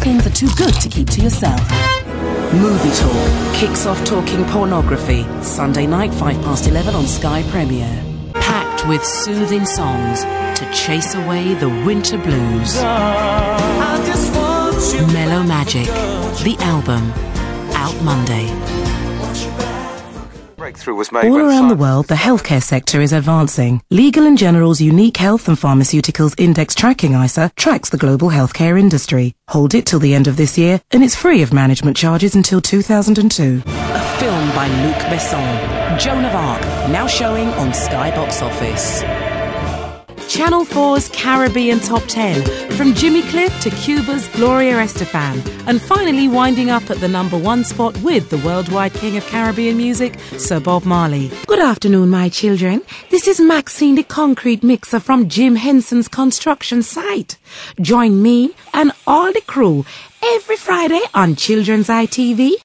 things are too good to keep to yourself. Movie Talk kicks off talking pornography. Sunday night, 11:05 on Sky Premiere. Packed with soothing songs to chase away the winter blues. Mellow Magic, the album, out Monday. All around the world, the healthcare sector is advancing. Legal & General's unique Health and Pharmaceuticals Index Tracking ISA tracks the global healthcare industry. Hold it till the end of this year, and it's free of management charges until 2002. A film by Luc Besson, Joan of Arc, now showing on Sky Box Office. Channel 4's Caribbean Top 10, from Jimmy Cliff to Cuba's Gloria Estefan, and finally winding up at the #1 spot with the worldwide king of Caribbean music, Sir Bob Marley. Good afternoon, my children. This is Maxine the Concrete Mixer from Jim Henson's construction site. Join me and all the crew every Friday on Children's ITV